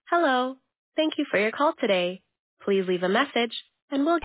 Hello. Thank you for your call today. Please leave a message, and we'll